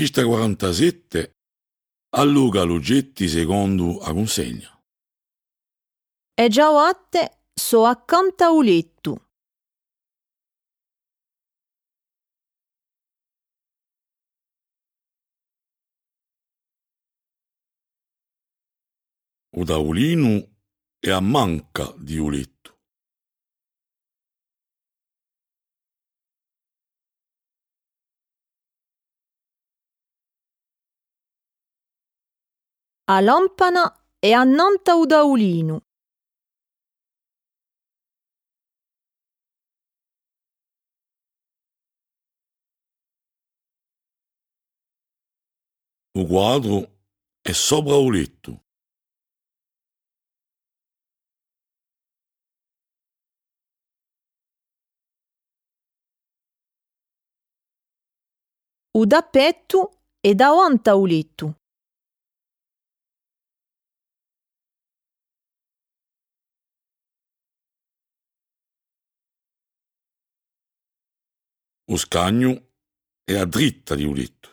Chista 47 alluga l'oggetti secondo la consegna. E già atte so accanto a letto. O tavolino è a manca di un letto. A lampana è annanto a tavolino. O quadro è sopra il letto. O tappetto è davanti a letto. O scagno è a dritta di un letto.